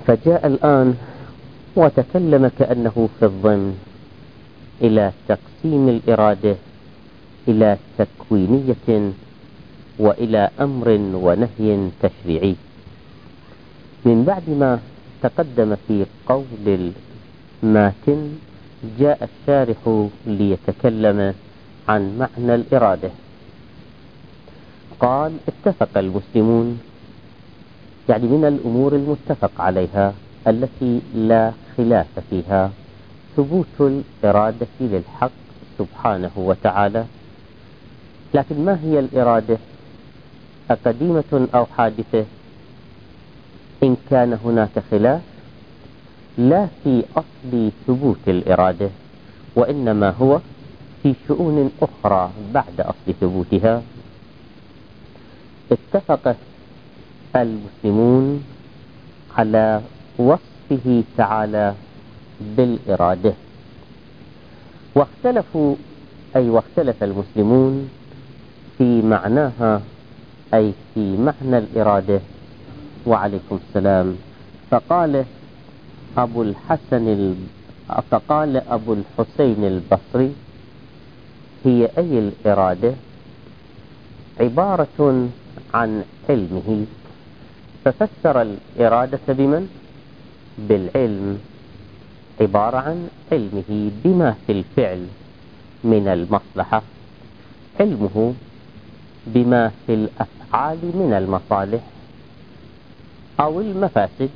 فجاء الآن وتكلم كأنه في الضمن إلى تقسيم الإرادة إلى تكوينية وإلى أمر ونهي تشريعي. من بعد ما تقدم في قول الماتن جاء الشارح ليتكلم عن معنى الإرادة. قال: اتفق المسلمون، يعني من الأمور المتفق عليها التي لا خلاف فيها ثبوت الإرادة للحق سبحانه وتعالى. لكن ما هي الإرادة؟ أقديمة أو حادثة؟ إن كان هناك خلاف لا في أصل ثبوت الإرادة، وإنما هو في شؤون أخرى بعد أصل ثبوتها. اتفق المسلمون على وصفه تعالى بالإرادة، واختلف المسلمون في معناها، أي في معنى الإرادة. وعليكم السلام. فقال أبو الحسين البصري: هي أي الإرادة عبارة عن علمه. ففسر الإرادة بمن؟ بالعلم، عبارة عن علمه بما في الفعل من المصلحة، علمه بما في الأفعال من المصالح أو المفاسد،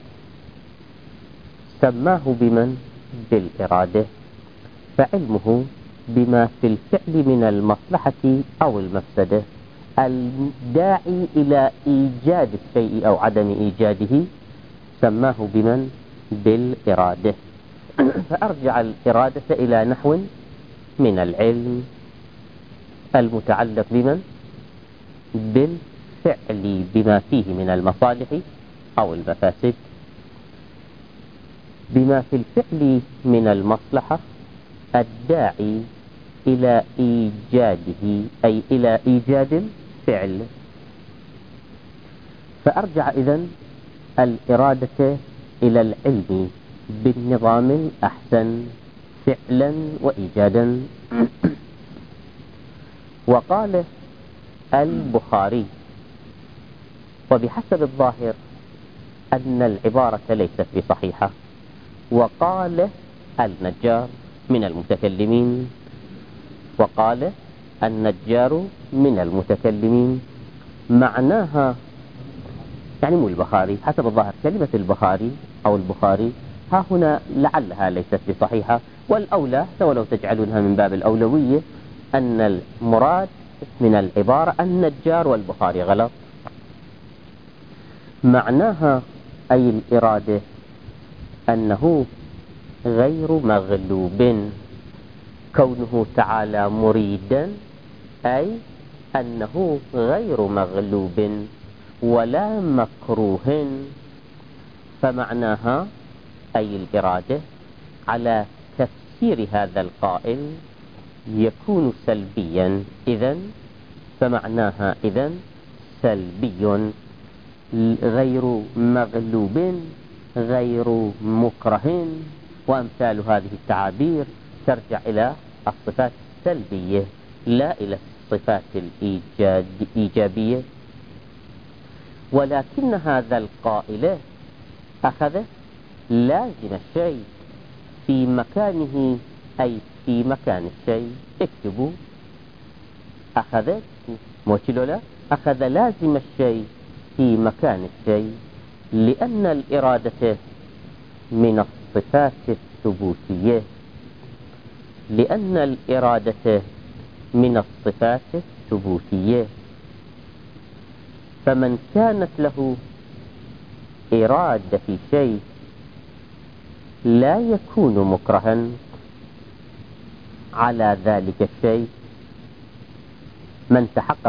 سماه بمن؟ بالإرادة. فعلمه بما في الفعل من المصلحة أو المفسدة الداعي إلى إيجاد الشيء أو عدم إيجاده سماه بمن؟ بالإرادة. فأرجع الإرادة إلى نحو من العلم المتعلق بمن؟ بالفعل بما فيه من المصالح أو المفاسد. بما في الفعل من المصلحة الداعي إلى إيجاده، أي إلى إيجاد الفعل. فأرجع إذن الإرادة إلى العلم بالنظام الأحسن فعلا وإيجادا. وقال البخاري: وبحسب الظاهر أن العبارة ليست بصحيحة. وقال النجار من المتكلمين، معناها يعني مو البخاري، حسب الظاهر كلمة البخاري أو البخاري ها هنا لعلها ليست بصحيحة، والأولى ولو تجعلونها من باب الأولوية أن المراد من العبارة النجار والبخاري غلط. معناها أي الإرادة أنه غير مغلوب، كونه تعالى مريدا أي أنه غير مغلوب ولا مكروه. فمعناها أي الإرادة على تفسير هذا القائل يكون سلبيا. فمعناها إذن سلبي، غير مغلوب غير مكره، وأمثال هذه التعابير ترجع إلى الصفات السلبية لا إلى الصفات الإيجابية. ولكن هذا القائل أخذ لازم الشيء في مكانه، أي في مكان الشيء. اكتبوا: أخذ لازم الشيء في مكان الشيء، لأن الإرادة من الصفات الثبوتية، فمن كانت له إرادة في شيء لا يكون مكرها على ذلك الشيء. من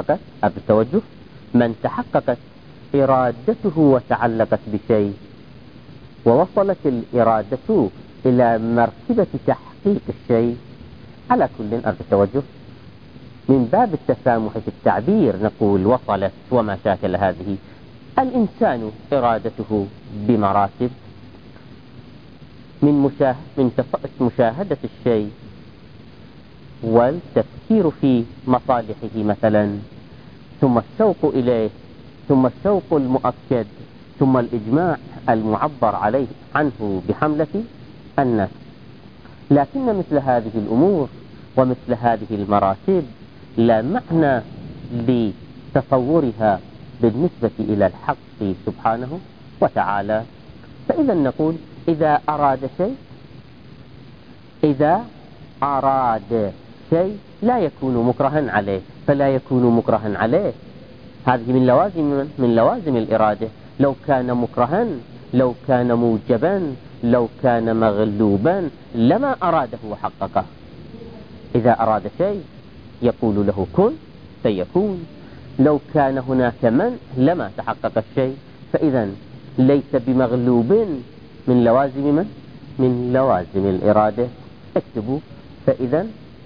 تحققت إرادته وتعلقت بشيء ووصلت الإرادة إلى مرتبة تحقيق الشيء، على كل أرجو التوجه، من باب التسامح في التعبير نقول وصلت وما شاكل هذه. الإنسان إرادته بمراتب، من مشاهدة الشيء والتفكير في مصالحه مثلا، ثم الشوق إليه، ثم الشوق المؤكد، ثم الإجماع المعبر عليه عنه بحملة النفس. لكن مثل هذه الأمور ومثل هذه المراتب لا معنى لتصورها بالنسبة إلى الحق سبحانه وتعالى. فإذا نقول إذا أراد شيء لا يكون مكرها عليه، فلا يكون مكرها عليه. هذه من لوازم الإرادة. لو كان مكرها، لو كان موجبا، لو كان مغلوبا لما أراده وحققه. إذا أراد شيء يقول له كن فيكون. لو كان هناك من لما تحقق الشيء. فإذا ليس بمغلوب من لوازم من لوازم الإرادة. اكتبوا. فإذا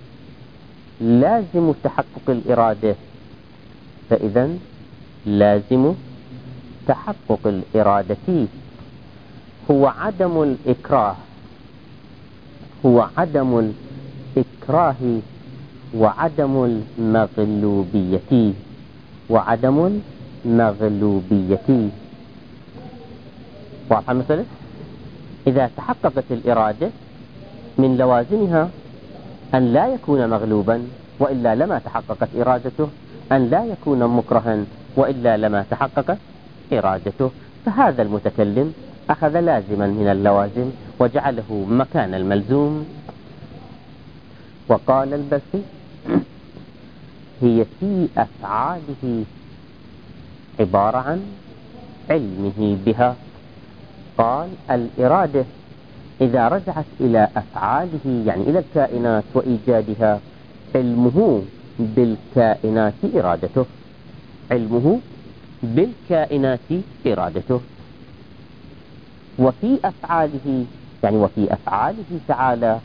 لازم تحقق الإرادة، فإذا لازم تحقق الإرادة هو عدم الإكراه، هو عدم الإكراه وعدم المغلوبية، وعدم المغلوبية. واضح المسألة؟ إذا تحققت الإرادة من لوازمها أن لا يكون مغلوبا وإلا لما تحققت إرادته، أن لا يكون مكرها وإلا لما تحققت إرادته. فهذا المتكلم أخذ لازما من اللوازم وجعله مكان الملزوم. وقال البصري هي في أفعاله عبارة عن علمه بها. قال الإرادة إذا رجعت إلى أفعاله يعني إلى الكائنات وإيجادها، علمه بالكائنات إرادته، علمه بالكائنات إرادته. وفي أفعاله يعني وفي أفعاله تعالى،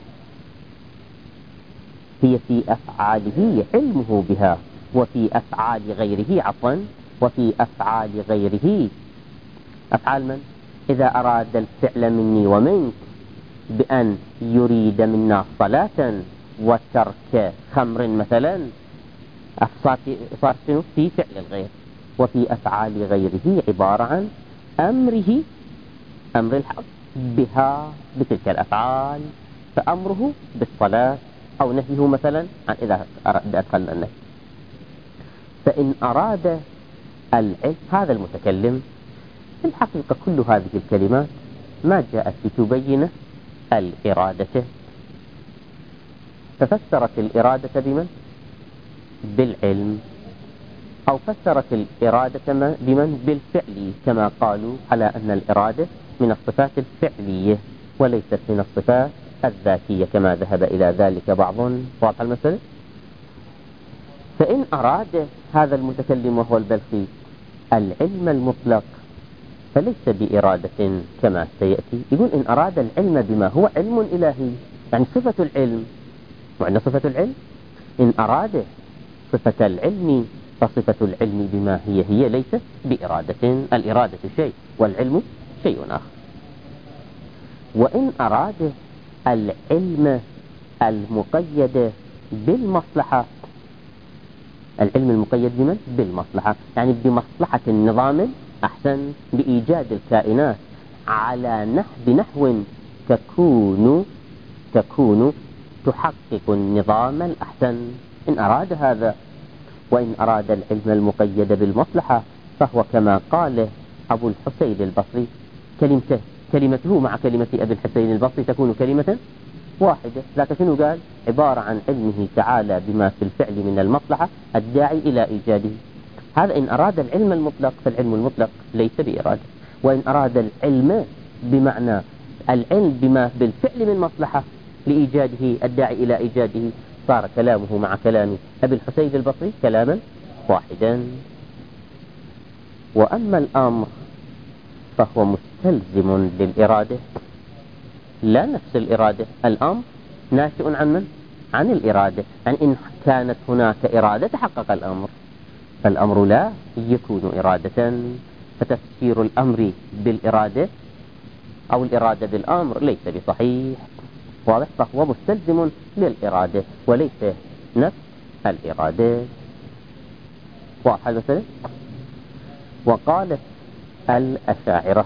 هي في أفعاله علمه بها، وفي أفعال غيره عفوا، وفي أفعال غيره. أفعال من؟ إذا أراد الفعل مني ومنك بأن يريد منا صلاة وترك خمر مثلا، صار في فعل الغير. وفي أفعال غيره عبارة عن أمره، أمر الحق بها بتلك الأفعال، فأمره بالصلاة أو نهيه مثلا عن إذا أدخلنا النهي. فإن أراد العلم هذا المتكلم، في الحقيقة كل هذه الكلمات ما جاءت لتبين الإرادة، ففسرت الإرادة بمن؟ بالعلم، أو فسرت الإرادة بمن؟ بالفعل، كما قالوا على أن الإرادة من الصفات الفعلية وليست من الصفات الذاتية كما ذهب إلى ذلك بعض. واضح المسألة؟ فإن أراد هذا المتكلم وهو البلخي العلم المطلق فليس بإرادة كما سيأتي. يقول إن أراد العلم بما هو علم إلهي، يعني صفة العلم، معنى صفة العلم إن أراد صفة العلم فصفة العلم بما هي ليست بإرادة. الإرادة شيء والعلم شيء آخر. وإن أراد العلم المقيد بالمصلحة، العلم المقيد بمن؟ بالمصلحة، يعني بمصلحة النظام أحسن، بإيجاد الكائنات على بنحو تكون تحقق النظام الأحسن. إن أراد هذا. وإن أراد العلم المقيد بالمصلحة فهو كما قال أبو الحسين البصري، كلمته مع كلمة أبي الحسين البصري تكون كلمة واحدة. لكن شنو قال؟ عبارة عن علمه تعالى بما في الفعل من المصلحة الداعي إلى إيجاده. هذا إن أراد العلم المطلق، فالعلم المطلق ليس بإرادة. وإن أراد العلم بمعنى العلم بما بالفعل من مصلحة لإيجاده الداعي إلى إيجاده، صار كلامه مع كلام أبي الحسين البصري كلاما واحدا. وأما الأمر فهو مستلزم للإرادة، لا نفس الإرادة. الأمر ناشئ عن من؟ عن الإرادة. يعني إن كانت هناك إرادة تحقق الأمر، فالأمر لا يكون إرادة. فتفسير الأمر بالإرادة أو الإرادة بالأمر ليس بصحيح، واضح؟ فهو مستلزم للإرادة وليس نفس الإرادة. واضح المسألة؟ وقالت الأشاعرة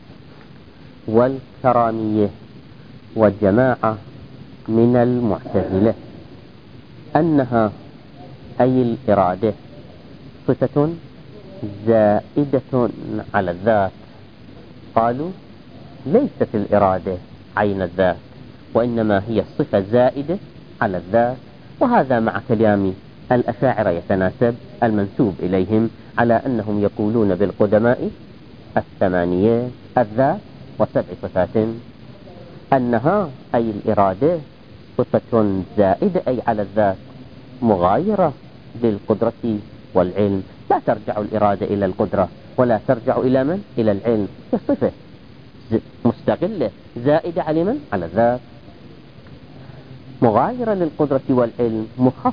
والكرامية وجماعة من المعتزلة أنها أي الإرادة صفة زائدة على الذات. قالوا ليست الإرادة عين الذات، وإنما هي صفة زائدة على الذات. وهذا مع كلام الأشاعرة يتناسب المنسوب إليهم على أنهم يقولون بالقدماء الثمانية الذات وسبع صفات، أنها أي الإرادة صفة زائدة أي على الذات مغايرة للقدرة والعلم. لا ترجع الإرادة إلى القدرة ولا ترجع إلى من؟ إلى العلم. هي صفة مستقلة زائدة على من؟ على الذات، مغايرة للقدرة والعلم،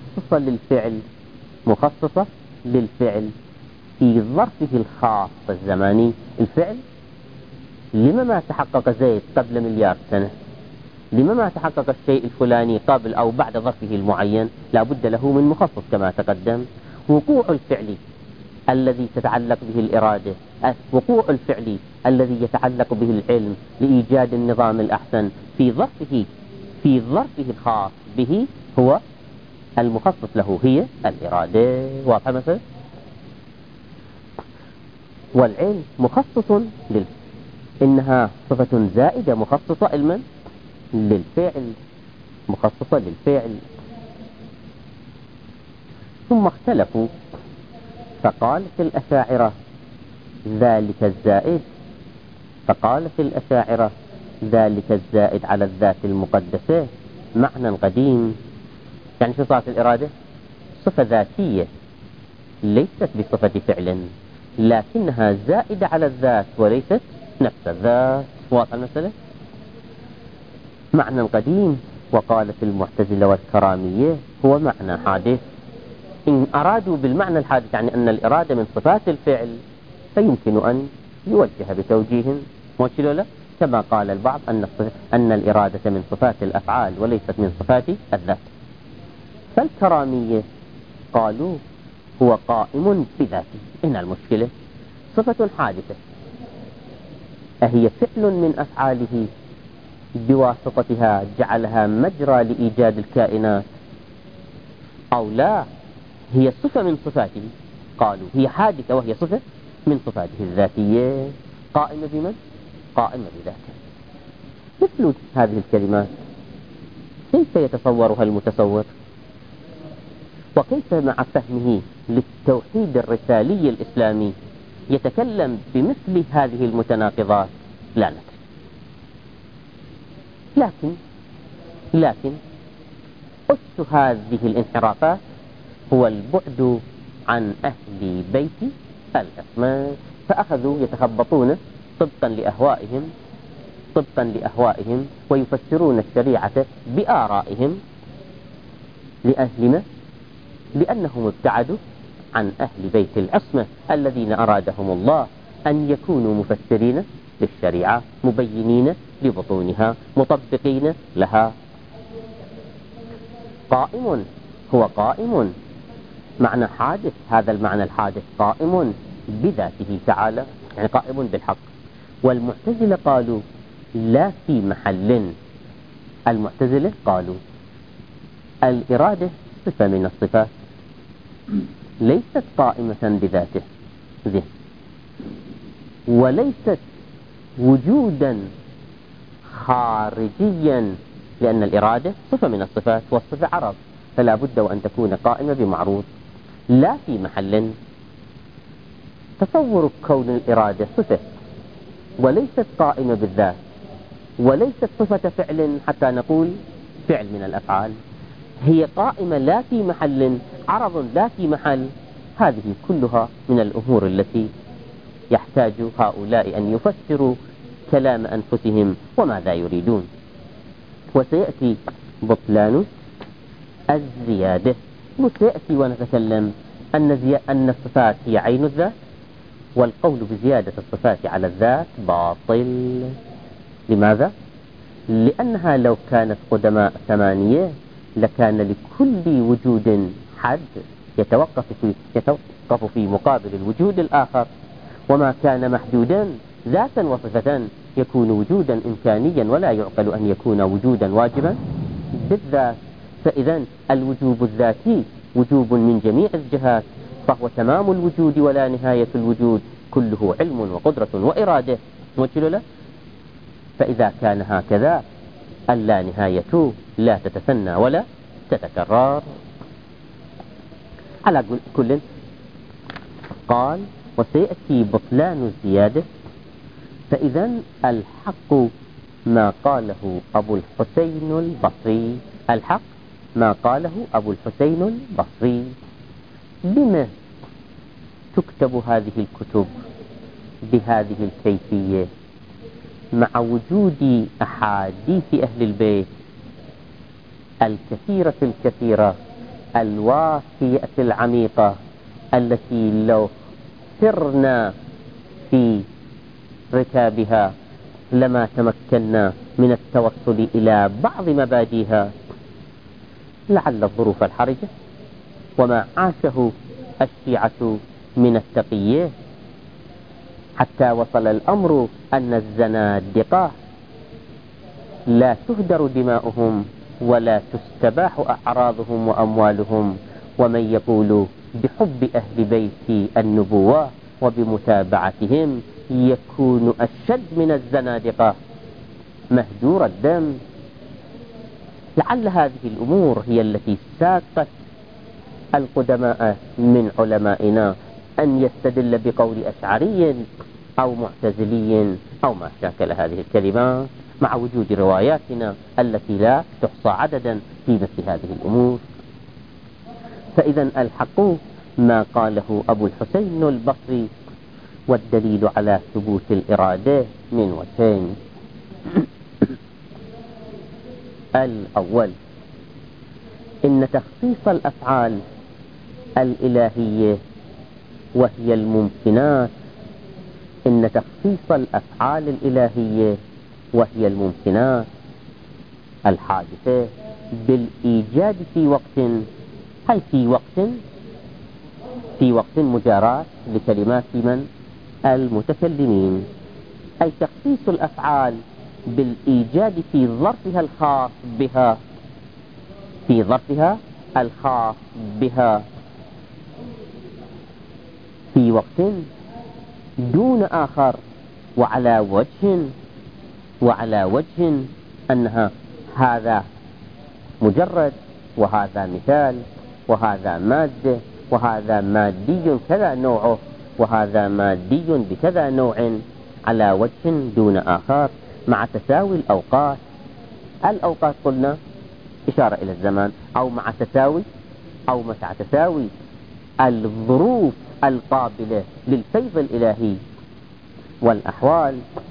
مخصصة للفعل في ظرفه الخاص الزماني. الفعل لما ما تحقق زيد قبل مليار سنة؟ لما ما تحقق الشيء الفلاني قبل أو بعد ظرفه المعين؟ لا بد له من مخصص كما تقدم. وقوع الفعل الذي تتعلق به الإرادة، وقوع الفعل الذي يتعلق به العلم لإيجاد النظام الأحسن في ظرفه الخاص به هو المخصص له، هي الإرادة. واضح مثلا؟ والعلم مخصص إنها صفة زائدة مخصصة علما للفعل، مخصصة للفعل. ثم اختلفوا فقالت الأشاعرة ذلك الزائد على الذات المقدسة معنى قديم. يعني شو صارت الإرادة؟ صفة ذاتية ليست بصفة فعل، لكنها زائدة على الذات وليست نفس الذات. واضح المسألة؟ معنى قديم. وقالت المعتزلة والكرامية هو معنى حادث. إن أرادوا بالمعنى الحادث يعني أن الإرادة من صفات الفعل فيمكن أن يوجه بتوجيه موجه له، كما قال البعض أن الإرادة من صفات الأفعال وليست من صفات الذات. فالكرامية قالوا هو قائم بذاته. إن المشكلة صفة حادثة، أهي فعل من أفعاله بواسطتها جعلها مجرى لإيجاد الكائنات، أو لا هي صفة من صفاته؟ قالوا هي حادثة وهي صفة من صفاته الذاتية قائمة بمن؟ قائمة بذاته. مثل هذه الكلمات كيف يتصورها المتصور؟ وكيف مع فهمه للتوحيد الرسالي الإسلامي يتكلم بمثل هذه المتناقضات؟ لا ندري. لكن أس هذه الانحرافات هو البعد عن أهل بيت العصمة، فأخذوا يتخبطون طبقا لأهوائهم ويفسرون الشريعة بآرائهم لأنهم ابتعدوا عن أهل بيت العصمة الذين أرادهم الله أن يكونوا مفسرين للشريعة، مبينين لبطونها، مطبقين لها. قائم هو قائم معنى حادث، هذا المعنى الحادث قائم بذاته تعالى، يعني قائم بالحق. والمعتزلة قالوا لا في محل. المعتزلة قالوا الإرادة صفة من الصفات ليست قائمة بذاته وليست وجودا خارجيا، لأن الإرادة صفة من الصفات والصفة عرض، فلا بد وأن تكون قائمة بمعروض. لا في محل. تصور كون الإرادة صفة وليست قائمة بالذات وليست صفة فعل حتى نقول فعل من الأفعال، هي قائمة لا في محل، عرض لا في محل. هذه كلها من الأمور التي يحتاج هؤلاء أن يفسروا كلام أنفسهم وماذا يريدون. وسيأتي بطلان الزيادة، وسيأتي ونتكلم أن الصفات هي عين الذات، والقول بزيادة الصفات على الذات باطل. لماذا؟ لأنها لو كانت قدماء ثمانية لكان لكل وجود حد يتوقف في مقابل الوجود الآخر، وما كان محدودا ذاتا وصفة يكون وجودا إمكانيا ولا يعقل أن يكون وجودا واجبا بالذات. فإذا الوجوب الذاتي وجوب من جميع الجهات، فهو تمام الوجود ولا نهاية الوجود، كله علم وقدرة وإرادة موجه له. فإذا كان هكذا اللا نهاية لا تتثنى ولا تتكرر. على كل قال وسيأتي بطلان الزيادة. فإذا الحق ما قاله أبو الحسين البصري، الحق ما قاله أبو الحسين البصري. بما تكتب هذه الكتب بهذه الكيفية مع وجود أحاديث أهل البيت الكثيرة الوافية العميقة، التي لو سرنا في ركابها لما تمكنا من التوصل إلى بعض مبادئها، لعل الظروف الحرجة وما عاشه الشيعة من التقية، حتى وصل الأمر أن الزنادقة لا تهدر دماؤهم ولا تستباح أعراضهم وأموالهم، ومن يقول بحب أهل بيت النبوة وبمتابعتهم يكون أشد من الزنادقة مهدور الدم. لعل هذه الأمور هي التي ساقت القدماء من علمائنا أن يستدل بقول أشعري أو معتزلي أو ما شاكل هذه الكلمات، مع وجود رواياتنا التي لا تحصى عددا في مثل هذه الأمور. فإذا الحق ما قاله أبو الحسين البصري، والدليل على ثبوت الإرادة من وجهين. الأول إن تخصيص الأفعال الإلهية وهي الممكنات، إن تخصيص الأفعال الإلهية وهي الممكنات الحادثة بالإيجاد في وقت، أي في وقت مجاراة لكلمات من المتكلمين، أي تخصيص الأفعال بالإيجاد في ظرفها الخاص بها، في ظرفها الخاص بها في وقت دون آخر، وعلى وجه أنها هذا مجرد وهذا مثال وهذا مادة وهذا مادي كذا نوعه وهذا مادي بكذا نوع، على وجه دون آخر، مع تساوي الأوقات. الأوقات قلنا إشارة إلى الزمان، أو مع تساوي الظروف القابلة للفيض الإلهي والأحوال.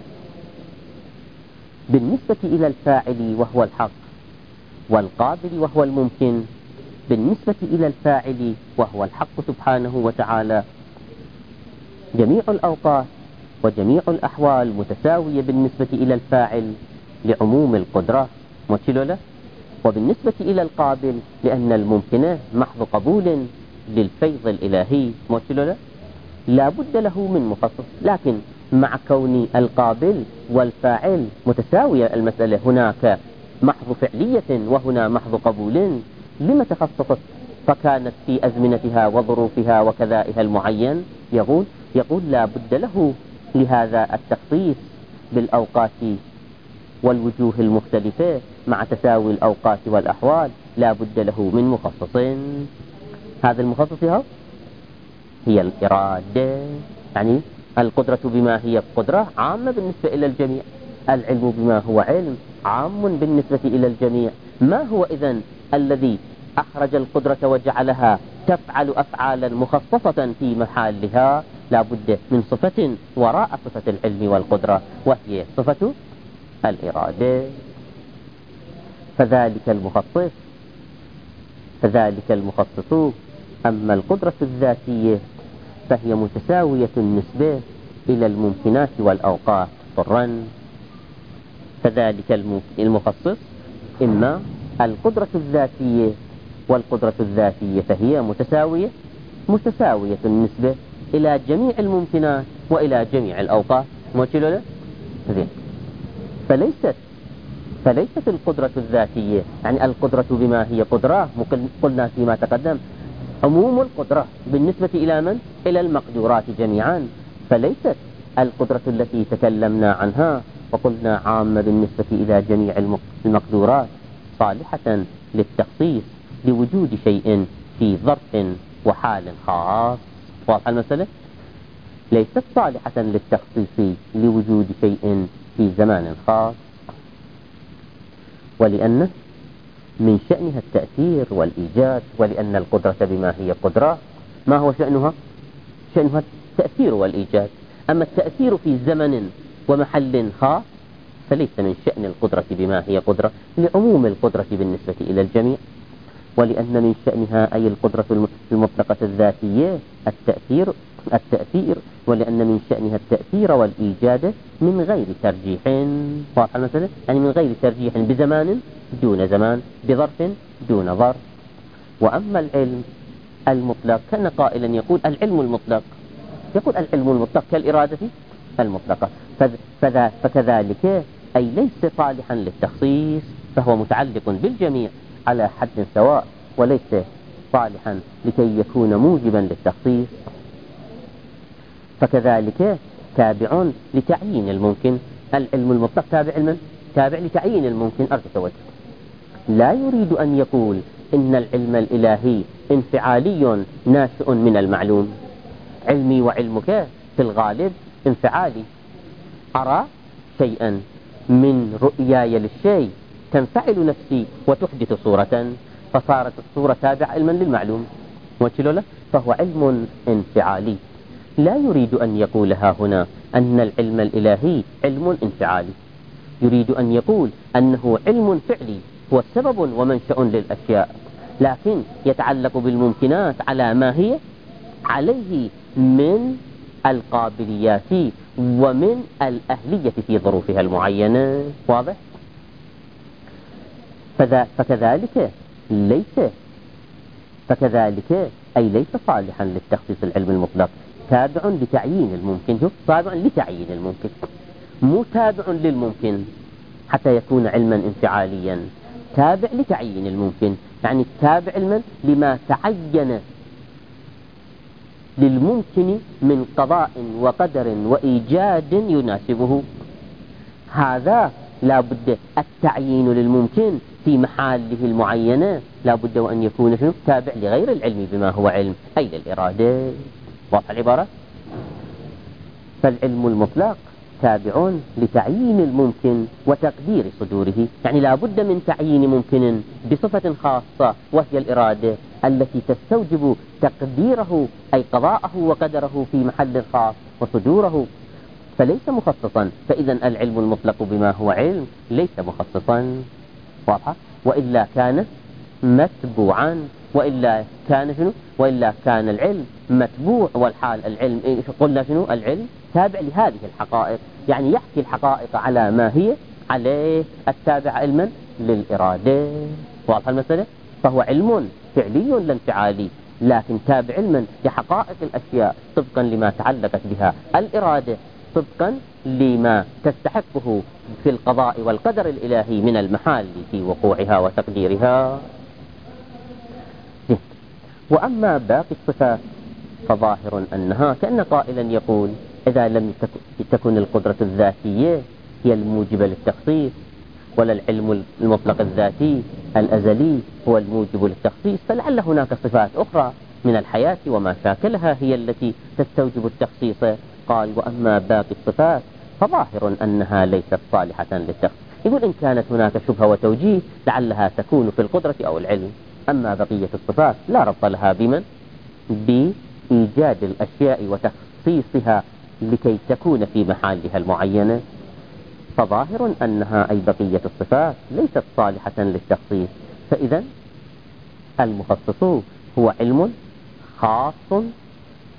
بالنسبة إلى الفاعل وهو الحق، والقابل وهو الممكن، بالنسبة إلى الفاعل وهو الحق سبحانه وتعالى جميع الأوقات وجميع الأحوال متساوية بالنسبة إلى الفاعل لعموم القدرة له، وبالنسبة إلى القابل لأن الممكن محض قبول للفيض الإلهي له، لا بد له من مخصص. لكن مع كون القابل والفاعل متساوية المسألة، هناك محض فعلية وهنا محض قبول، لما تخصصت فكانت في أزمنتها وظروفها وكذائها المعين؟ يقول لا بد له لهذا التخصيص بالأوقات والوجوه المختلفة مع تساوي الأوقات والأحوال، لا بد له من مخصص. هذا المخصص هي الإرادة، يعني القدرة بما هي قدرة عامة بالنسبة إلى الجميع، العلم بما هو علم عام بالنسبة إلى الجميع. ما هو إذن الذي أخرج القدرة وجعلها تفعل أفعالا مخصصة في محلها؟ لا بد من صفة وراء صفة العلم والقدرة، وهي صفة الإرادة. فذلك المخصص. أما القدرة الذاتية فهي متساوية النسبة إلى الممكنات والأوقات طرا. فذلك المخصص إما القدرة الذاتية، والقدرة الذاتية فهي متساوية بالنسبة إلى جميع الممكنات وإلى جميع الأوقات. موجه زين. فليست القدرة الذاتية يعني القدرة بما هي قدرة، قلنا فيما تقدم عموم القدرة بالنسبة إلى من؟ إلى المقدورات جميعا. فليست القدرة التي تكلمنا عنها وقلنا عامة بالنسبة إلى جميع المقدورات صالحة للتخصيص لوجود شيء في ظرف وحال خاص. واضح المسألة؟ ليست صالحة للتخصيص لوجود شيء في زمان خاص، ولأن من شأنها التأثير والإيجاد، ولأن القدرة بما هي قدرة ما هو شأنها؟ شأنها التأثير والإيجاد. أما التأثير في زمن ومحل خاص فليس من شأن القدرة بما هي قدرة لعموم القدرة بالنسبة إلى الجميع، ولأن من شأنها أي القدرة المطلقة الذاتية التأثير، ولأن من شأنها التأثير والإيجاد من غير ترجيح. واضح المسألة؟ يعني من غير ترجيح بزمان دون زمان، بظرف دون ظرف. وأما العلم المطلق كان قائلا يقول العلم المطلق، يقول العلم المطلق كالإرادة المطلقة، فكذلك أي ليس صالحا للتخصيص، فهو متعلق بالجميع على حد سواء، وليس صالحا لكي يكون موجبا للتخصيص. فكذلك تابع لتعيين الممكن. العلم المطلق تابع لتعيين الممكن. أرجو لا يريد أن يقول إن العلم الإلهي انفعالي ناشئ من المعلوم. علمي وعلمك في الغالب انفعالي، أرى شيئا من رؤياي للشيء تنفعل نفسي وتحدث صورة، فصارت الصورة تابعة علما للمعلوم. فهو علم انفعالي. لا يريد أن يقولها هنا أن العلم الإلهي علم انفعالي، يريد أن يقول أنه علم فعلي هو سبب ومنشأ للأشياء، لكن يتعلق بالممكنات على ما هي عليه من القابليات ومن الأهلية في ظروفها المعينة. واضح؟ فكذلك أي ليس صالحا للتخصيص العلم المطلق، تابع لتعيين الممكن. تابع لتعيين الممكن، مو تابع للممكن حتى يكون علما انفعاليا، تابع لتعيين الممكن، يعني تابع علما لما تعين للممكن من قضاء وقدر وإيجاد يناسبه. هذا لا بد التعيين للممكن في محله المعينة لا بد وأن يكون تابع لغير العلم بما هو علم، أي للإرادة. واضح العبارة؟ فالعلم المطلق تابع لتعيين الممكن وتقدير صدوره، يعني لا بد من تعيين ممكن بصفة خاصة وهي الإرادة التي تستوجب تقديره أي قضاءه وقدره في محل خاص وصدوره، فليس مخصصا. فإذا العلم المطلق بما هو علم ليس مخصصا. واضحة؟ وإلا كان متبوعا، وإلا كان العلم متبوع، والحال العلم قلنا العلم تابع لهذه الحقائق، يعني يحكي الحقائق على ما هي عليه، التابع علما للإرادة. واضح المسألة؟ فهو علم فعلي لا انفعالي، لكن تابع علما لحقائق الأشياء طبقا لما تعلقت بها الإرادة، طبقا لما تستحقه في القضاء والقدر الإلهي من المحال في وقوعها وتقديرها. وأما باقي الصفات فظاهر أنها كأن قائلا يقول إذا لم تكن القدرة الذاتية هي الموجبة للتخصيص، ولا العلم المطلق الذاتي الأزلي هو الموجب للتخصيص، فلعل هناك صفات أخرى من الحياة وما شاكلها هي التي تستوجب التخصيص. قال وأما باقي الصفات فظاهر أنها ليست صالحة للتخصيص. يقول إن كانت هناك شبهة وتوجيه لعلها تكون في القدرة أو العلم، أما بقية الصفات لا ربط لها بإيجاد الأشياء وتخصيصها لكي تكون في محلها المعينة، فظاهر أنها أي بقية الصفات ليست صالحة للتخصيص. فإذا المخصص هو علم خاص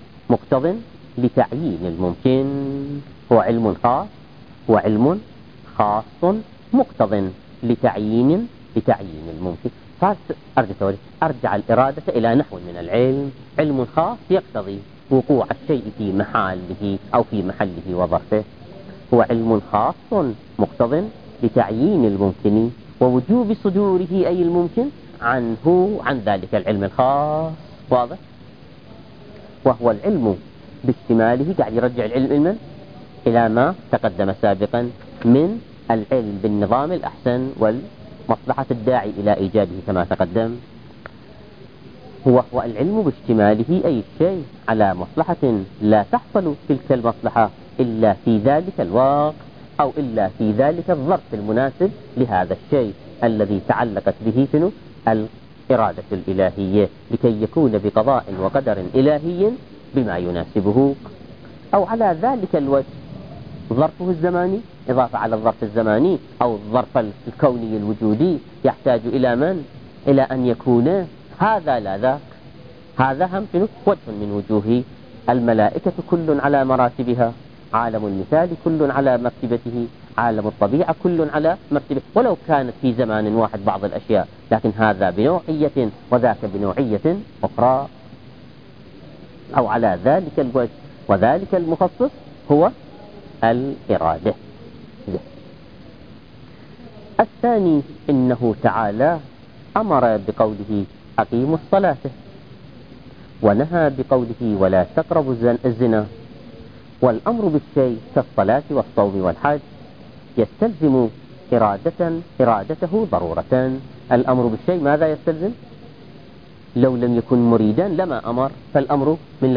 مقتض لتعيين الممكن، هو علم خاص، هو علم خاص مقتض لتعيين الممكن. أرجع الإرادة إلى نحو من العلم. علم خاص يقتضي وقوع الشيء في محله أو في محله وظرفه، هو علم خاص مقتض لتعيين الممكن ووجوب صدوره أي الممكن عن ذلك العلم الخاص. واضح؟ وهو العلم باشتماله، قاعد يرجع العلم إلى ما تقدم سابقا من العلم بالنظام الأحسن والمصلحة الداعي إلى إيجاده كما تقدم. هو العلم باشتماله أي الشيء على مصلحة لا تحصل تلك المصلحة إلا في ذلك الوقت أو إلا في ذلك الظرف المناسب لهذا الشيء الذي تعلقت به شنو؟ الإرادة الإلهية، لكي يكون بقضاء وقدر إلهي بما يناسبه. أو على ذلك الوجه ظرفه الزماني، إضافة على الظرف الزماني أو الظرف الكوني الوجودي يحتاج إلى من؟ إلى أن يكون هذا لا ذاك. هذا هم شنو؟ وجه من وجوه الملائكة كل على مراتبها، عالم المثال كل على مرتبته، عالم الطبيعة كل على مرتبه، ولو كانت في زمان واحد بعض الأشياء، لكن هذا بنوعية وذاك بنوعية أخرى. أو على ذلك الوجه، وذلك المخصص هو الإرادة. الثاني إنه تعالى أمر بقوله أقيموا الصلاة، ونهى بقوله ولا تقربوا الزنا. والأمر بالشيء كالصلاة والصوم والحج يستلزم إرادته ضرورة. الأمر بالشيء ماذا يستلزم؟ لو لم يكن مريدا لما أمر، فالأمر من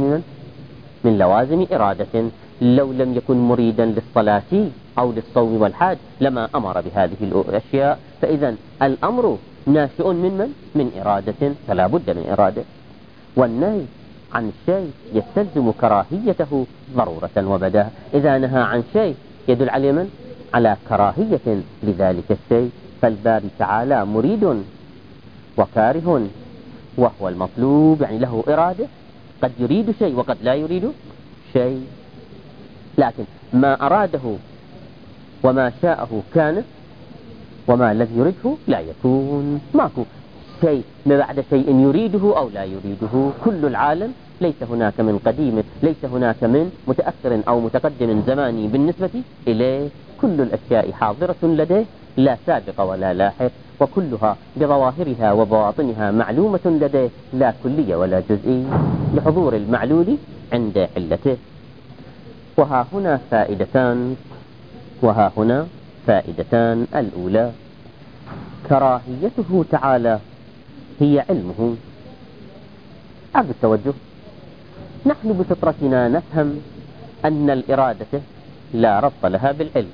لوازم إرادة. لو لم يكن مريدا للصلاة أو للصوم والحج لما أمر بهذه الأشياء. فإذا الأمر ناشئ من إرادة، فلا بد من إرادة. والنهي عن الشيء يستلزم كراهيته ضرورة وبداهة. إذا نهى عن شيء يدل على كراهية لذلك الشيء. فالباري تعالى مريد وكاره، وهو المطلوب، يعني له إرادة، قد يريد شيء وقد لا يريد شيء، لكن ما أراده وما شاءه كان، وما الذي يريده لا يكون. ماكو شيء ما بعد شيء يريده أو لا يريده. كل العالم ليس هناك من قديم، ليس هناك من متأخر أو متقدم زماني بالنسبة إليه. كل الأشياء حاضرة لديه، لا سابق ولا لاحق، وكلها بظواهرها وبواطنها معلومة لديه، لا كلية ولا جزئي، لحضور المعلول عند علته. وها هنا فائدتان. الأولى كراهيته تعالى هي علمه. أرجو التوجه. نحن بفطرتنا نفهم أن الإرادة لا ربط لها بالعلم.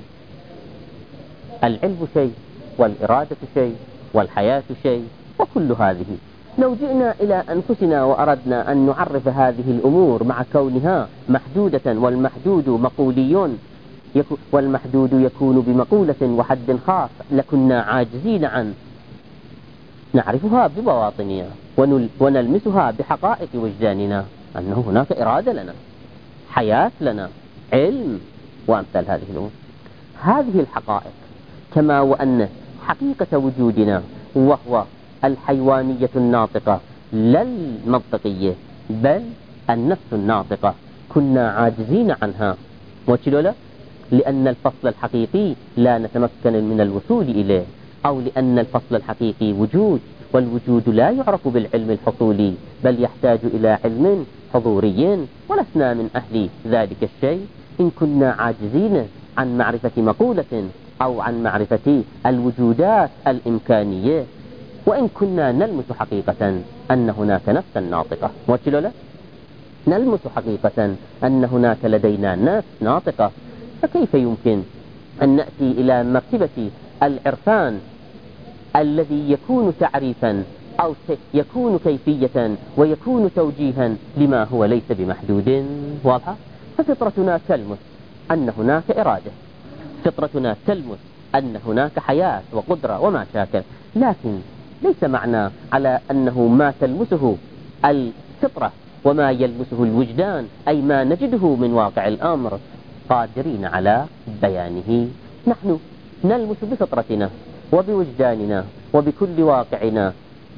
العلم شيء، والإرادة شيء، والحياة شيء، وكل هذه لو جئنا إلى أنفسنا وأردنا أن نعرف هذه الأمور مع كونها محدودة، والمحدود مقولي والمحدود يكون بمقولة وحد خاص، لكنا عاجزين عن نعرفها ببواطننا ونلمسها بحقائق وجداننا، أنه هناك إرادة لنا، حياة لنا، علم، وأمثال هذه الأمور. هذه الحقائق كما وأن حقيقة وجودنا وهو الحيوانية الناطقة لا المنطقية بل النفس الناطقة، كنا عاجزين عنها. وشلولا؟ لأن الفصل الحقيقي لا نتمكن من الوصول إليه، أو لأن الفصل الحقيقي وجود، والوجود لا يعرف بالعلم الحصولي بل يحتاج إلى علم حضوري، ولسنا من أهل ذلك الشيء إن كنا عاجزين عن معرفة مقولة أو عن معرفة الوجودات الإمكانية، وإن كنا نلمس حقيقة أن هناك نفسا ناطقة. وشلولا؟ نلمس حقيقة أن هناك لدينا نفس ناطقة، فكيف يمكن أن نأتي إلى مرتبة العرفان الذي يكون تعريفا أو يكون كيفية ويكون توجيها لما هو ليس بمحدود؟ واضحة؟ ففطرتنا تلمس أن هناك إرادة، فطرتنا تلمس أن هناك حياة وقدرة وما شاكل، لكن ليس معنى على أنه ما تلمسه الفطرة وما يلمسه الوجدان، أي ما نجده من واقع الأمر، قادرين على بيانه. نحن نلمس بفطرتنا وبوجداننا وبكل واقعنا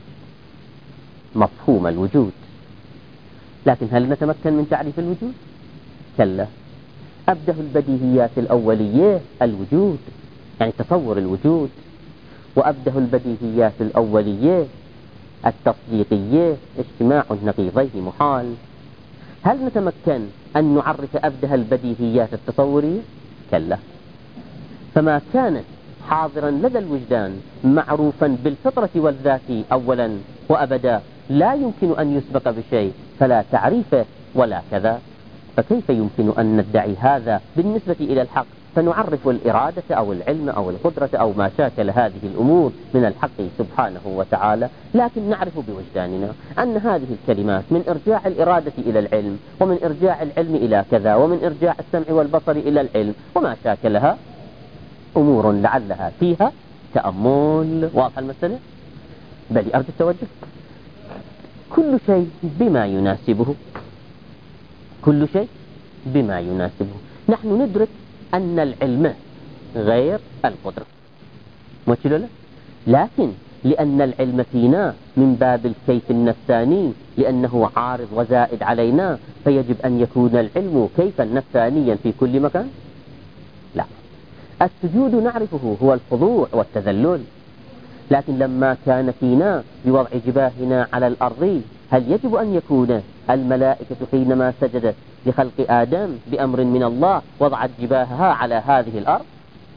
مفهوم الوجود، لكن هل نتمكن من تعريف الوجود؟ كلا. أبده البديهيات الأولية الوجود، يعني تصور الوجود، وأبده البديهيات الأولية التصديقية اجتماع النقيضين محال. هل نتمكن أن نعرف أبده البديهيات التصورية؟ كلا. فما كان حاضرا لدى الوجدان معروفا بالفطرة والذات أولا وأبدا لا يمكن أن يسبق بشيء فلا تعريف ولا كذا. فكيف يمكن أن ندعي هذا بالنسبة إلى الحق فنعرف الإرادة أو العلم أو القدرة أو ما شاكل هذه الأمور من الحق سبحانه وتعالى، لكن نعرف بوجداننا أن هذه الكلمات من إرجاع الإرادة إلى العلم، ومن إرجاع العلم إلى كذا، ومن إرجاع السمع والبصر إلى العلم، وما شاكلها أمور لعلها فيها تأمل. واضح المسألة؟ بل أرجو التوجه. كل شيء بما يناسبه، كل شيء بما يناسبه. نحن ندرك أن العلم غير القدرة، مش لا؟ لكن لأن العلم فينا من باب الكيف النفساني، لأنه عارض وزائد علينا، فيجب أن يكون العلم كيفا نفسانيا في كل مكان؟ لا. السجود نعرفه هو الخضوع والتذلل، لكن لما كان فينا بوضع جباهنا على الأرض، هل يجب أن يكون الملائكة حينما سجدت لخلق آدم بأمر من الله وضعت جباهها على هذه الأرض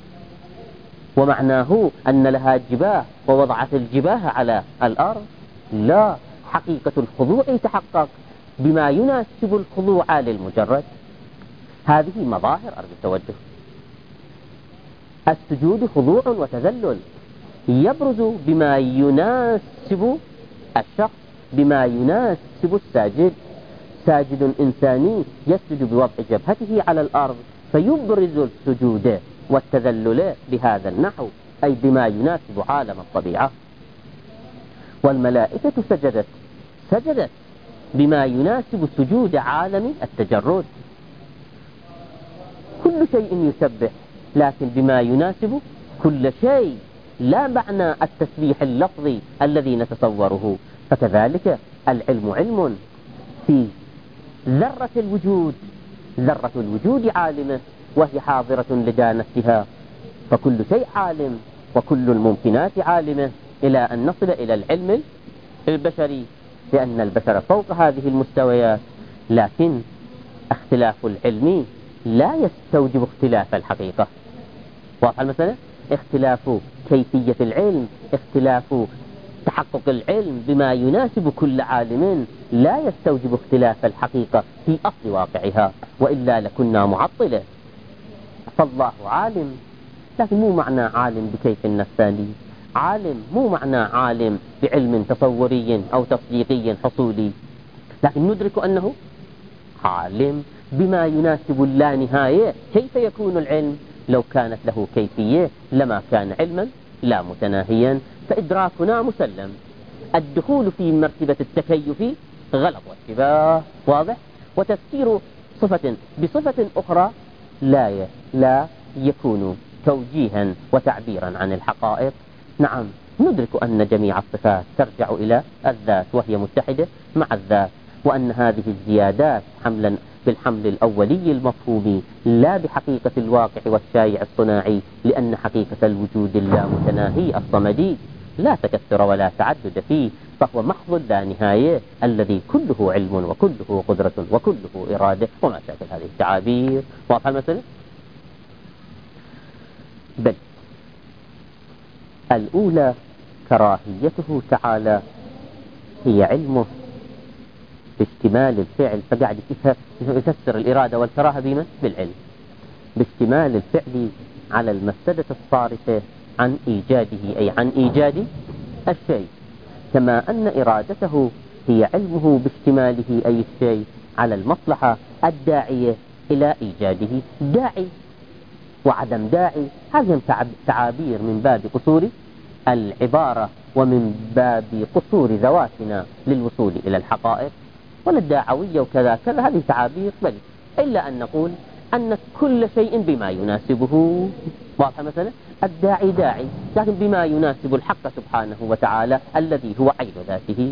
ومعناه أن لها جباه ووضعت الجباه على الأرض؟ لا. حقيقة الخضوع يتحقق بما يناسب الخضوع للمجرد. هذه مظاهر أرجو التوجه. السجود خضوع وتذلل يبرز بما يناسب الشخص، بما يناسب الساجد. ساجد إنساني يسجد بوضع جبهته على الأرض فيبرز السجود والتذلل بهذا النحو، أي بما يناسب عالم الطبيعة. والملائكة سجدت بما يناسب سجود عالم التجرد. كل شيء يسبح لكن بما يناسب كل شيء، لا معنى التسبيح اللفظي الذي نتصوره. فكذلك العلم علم في ذرة الوجود، ذرة الوجود عالمة وهي حاضرة لدى نفسها، فكل شيء عالم وكل الممكنات عالمة إلى أن نصل إلى العلم البشري، لأن البشر فوق هذه المستويات. لكن اختلاف العلم لا يستوجب اختلاف الحقيقة. واضح المسألة؟ اختلاف كيفية العلم، اختلاف تحقق العلم بما يناسب كل عالم لا يستوجب اختلاف الحقيقة في أصل واقعها، وإلا لكنا معطلة. فالله عالم، لكن مو معنى عالم بكيف نفساني، عالم مو معنى عالم بعلم تصوري أو تصديقي حصولي، لكن ندرك أنه عالم بما يناسب اللانهاية. كيف يكون العلم؟ لو كانت له كيفية لما كان علما لا متناهيا، فإدراكنا مسلم. الدخول في مرتبة التكيف غلط واشتباه، واضح؟ وتفسير صفة بصفة أخرى لا يكون توجيها وتعبيرا عن الحقائق. نعم، ندرك أن جميع الصفات ترجع إلى الذات وهي متحدة مع الذات، وأن هذه الزيادات حملا بالحمل الأولي المفهومي لا بحقيقة الواقع والشائع الصناعي، لأن حقيقة الوجود اللامتناهي الصمدي لا تكثر ولا تعدد فيه، فهو محض اللانهاية الذي كله علم وكله قدرة وكله إرادة وما شاكل هذه التعابير. واضح المسألة؟ بل الأولى كراهيته تعالى هي علمه باشتمال الفعل، فقاعد يفسر الإرادة والكراهة بما بالعلم، باشتمال الفعل على المفسدة الصارفة عن إيجاده، أي عن إيجاد الشيء، كما أن إرادته هي علمه باشتماله أي الشيء على المصلحة الداعية إلى إيجاده. داعي وعدم داعي هذه تعابير من باب قصور العبارة ومن باب قصور ذواتنا للوصول إلى الحقائق، ولا الداعوية وكذا كذا، هذه تعابير بل إلا أن نقول أن كل شيء بما يناسبه. واضح مثلا الداعي داعي لكن بما يناسب الحق سبحانه وتعالى الذي هو عين ذاته.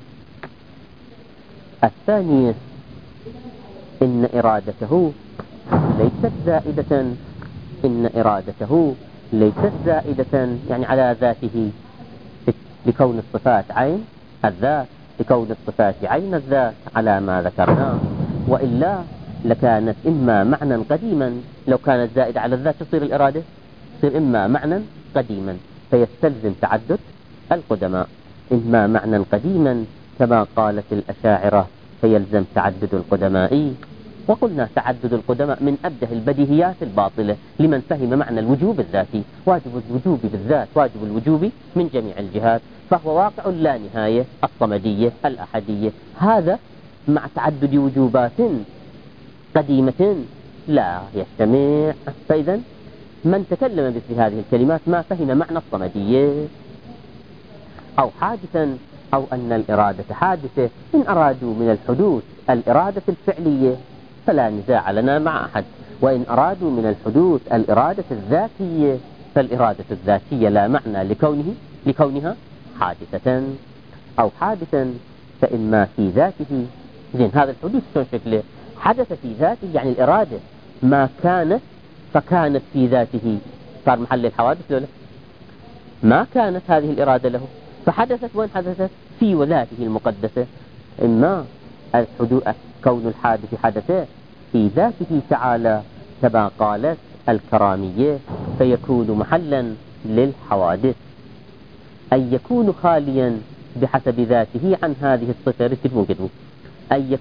الثانية إن إرادته ليست زائدة، إن إرادته ليست زائدة يعني على ذاته لكون الصفات عين الذات، لكون الصفات عين الذات على ما ذكرناه، وإلا لكانت إما معنى قديما. لو كانت زائدة على الذات تصير الإرادة؟ تصير إما معنى قديما فيستلزم تعدد القدماء، إما معنى قديما كما قالت الأشاعرة فيلزم تعدد القدماء. وقلنا تعدد القدماء من أبده البديهيات الباطلة لمن فهم معنى الوجوب الذاتي. واجب الوجوب بالذات واجب الوجوب من جميع الجهات، فهو واقع لا نهاية، الصمدية الأحدية. هذا مع تعدد وجوبات قديمة لا يجتمع. فإذا من تكلم مثل هذه الكلمات ما فهم معنى الصمدية. أو حادثا، أو أن الإرادة حادثة. إن أرادوا من الحدوث الإرادة الفعلية فلا نزاع لنا مع أحد، وإن أرادوا من الحدوث الإرادة الذاتية فالإرادة الذاتية لا معنى لكونها حادثة. أو حادثا فإما في ذاته. زين هذا الحدوث شلون شكله؟ حدث في ذاته يعني الإرادة ما كانت فكانت في ذاته، صار محل الحوادث ولا ما كانت هذه الإرادة له فحدثت. وين حدثت؟ في ولاته المقدسة. إما الحدوث كون الحادث حدث في ذاته تعالى كما قالت الكرامية فيكون محلا للحوادث، أي يكون خاليا بحسب ذاته عن هذه الصفة. ركبوا كده أن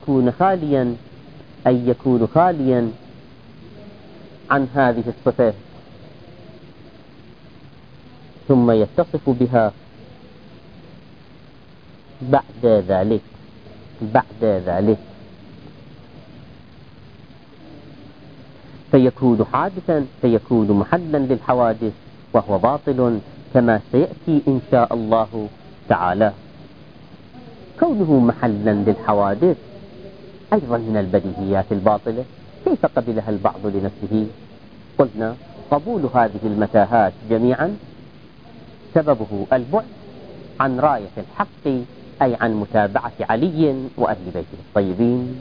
يكون خاليا عن هذه الصفة ثم يتصف بها بعد ذلك فيكون حادثا، فيكون محلا للحوادث وهو باطل كما سيأتي إن شاء الله تعالى. كونه محلا للحوادث أيضا من البديهيات الباطلة، كيف قبلها البعض لنفسه؟ قلنا قبول هذه المتاهات جميعا سببه البعد عن راية الحق، أي عن متابعة علي وأهل بيته الطيبين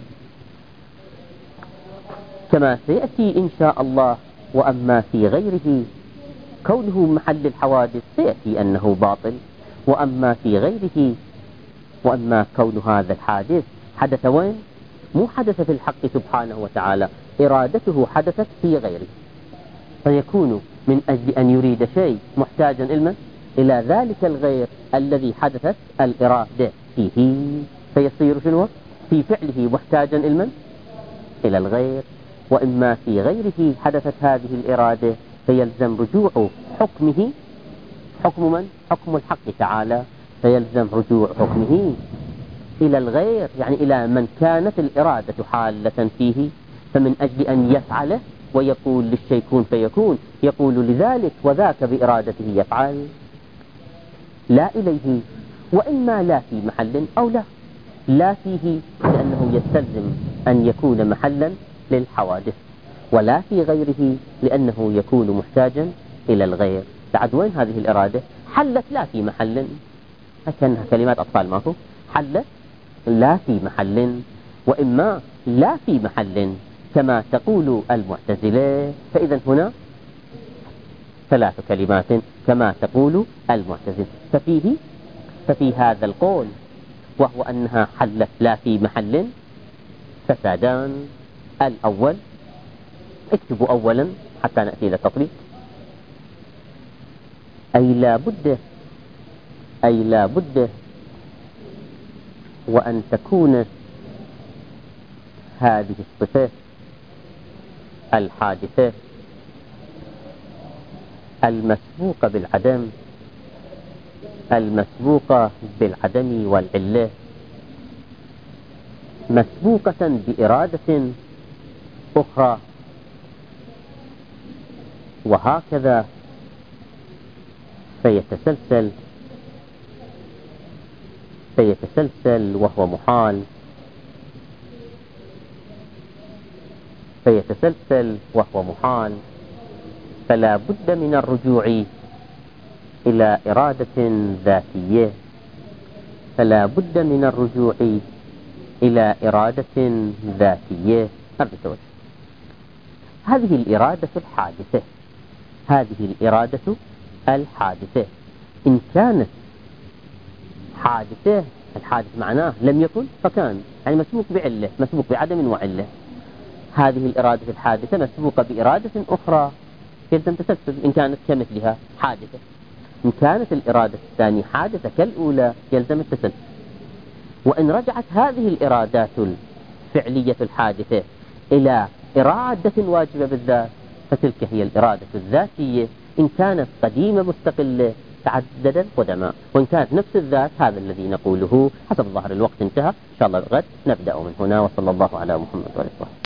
كما سيأتي إن شاء الله. وأما في غيره كونه محل الحوادث سيأتي أنه باطل. وأما في غيره، وأما كون هذا الحادث حدث وين؟ مو حدث في الحق سبحانه وتعالى، إرادته حدثت في غيره، فيكون من أجل أن يريد شيء محتاجا إلى ذلك الغير الذي حدثت الإرادة فيه، فيصير شنو؟ في فعله محتاجا إلى الغير. وإما في غيره حدثت هذه الإرادة فيلزم رجوع حكمه، حكم من؟ حكم الحق تعالى، فيلزم رجوع حكمه إلى الغير يعني إلى من كانت الإرادة حالة فيه، فمن أجل أن يفعله ويقول للشيء كن فيكون يقول لذلك وذاك بإرادته يفعل لا إليه. وإما لا في محل أو لا فيه لأنه يستلزم أن يكون محلا للحوادث، ولا في غيره لأنه يكون محتاجا إلى الغير. بعد وين هذه الإرادة؟ حلت لا في محل، كأنها كلمات أطفال ماكو، حلت لا في محل. وإما لا في محل كما تقول المعتزلة، فإذا هنا ثلاث كلمات كما تقول المعتزلة. ففي هذا القول وهو أنها حلت لا في محل فسادان. الأول اكتبوا أولا حتى نأتي إلى التطبيق. أي لا بد وأن تكون هذه الصفات الحادثة المسبوقة بالعدم والعلة مسبوقة بإرادة أخرى، وهكذا فيتسلسل وهو محال. فيتسلسل وهو محال، فلا بد من الرجوع إلى إرادة ذاتية، فلا بد من الرجوع إلى إرادة ذاتية. هذه الإرادة الحادثة، هذه الإرادة الحادثة إن كانت حادثة، الحادث معناه لم يكن فكان، يعني مسبوق بعلة، مسبوق بعدم وعلة. هذه الإرادة الحادثة مسبوقة بإرادة أخرى يلزم تسلسل إن كانت كمثلها حادثة. إن كانت الإرادة الثانية حادثة كالأولى يلزم التسلسل. وإن رجعت هذه الإرادات الفعلية الحادثة إلى إرادة واجبة بالذات فتلك هي الإرادة الذاتية. إن كانت قديمة مستقلة تعدد القدماء، وإن كانت نفس الذات هذا الذي نقوله. حسب ظاهر الوقت انتهى، إن شاء الله غد نبدأ من هنا. وصلى الله على محمد وعلى آله.